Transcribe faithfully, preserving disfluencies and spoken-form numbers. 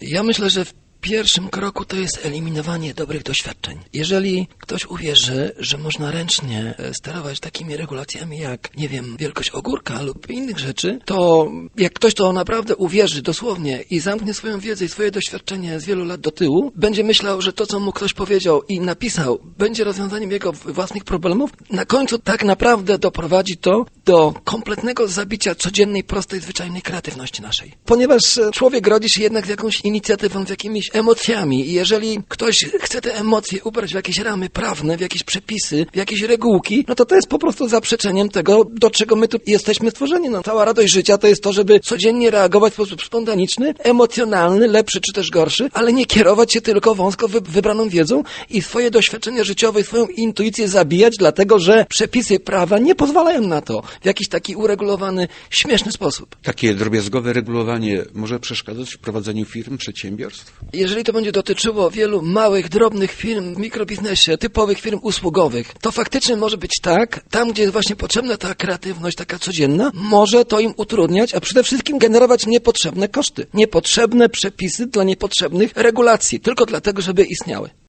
Ja myślę, że w pierwszym kroku to jest eliminowanie dobrych doświadczeń. Jeżeli ktoś uwierzy, że można ręcznie sterować takimi regulacjami jak, nie wiem, wielkość ogórka lub innych rzeczy, to jak ktoś to naprawdę uwierzy dosłownie i zamknie swoją wiedzę i swoje doświadczenie z wielu lat do tyłu, będzie myślał, że to, co mu ktoś powiedział i napisał, będzie rozwiązaniem jego własnych problemów, na końcu tak naprawdę doprowadzi to do kompletnego zabicia codziennej, prostej, zwyczajnej kreatywności naszej. Ponieważ człowiek rodzi się jednak z jakąś inicjatywą, z jakimiś emocjami i jeżeli ktoś chce te emocje ubrać w jakieś ramy prawne, w jakieś przepisy, w jakieś regułki, no to to jest po prostu zaprzeczeniem tego, do czego my tu jesteśmy stworzeni. No, cała radość życia to jest to, żeby codziennie reagować w sposób spontaniczny, emocjonalny, lepszy czy też gorszy, ale nie kierować się tylko wąsko wy- wybraną wiedzą i swoje doświadczenie życiowe, swoją intuicję zabijać, dlatego że przepisy prawa nie pozwalają na to w jakiś taki uregulowany, śmieszny sposób. Takie drobiazgowe regulowanie może przeszkadzać w prowadzeniu firm, przedsiębiorstw? Jeżeli to będzie dotyczyło wielu małych, drobnych firm w mikrobiznesie, typowych firm usługowych, to faktycznie może być tak, tam gdzie jest właśnie potrzebna ta kreatywność taka codzienna, może to im utrudniać, a przede wszystkim generować niepotrzebne koszty, niepotrzebne przepisy dla niepotrzebnych regulacji, tylko dlatego, żeby istniały.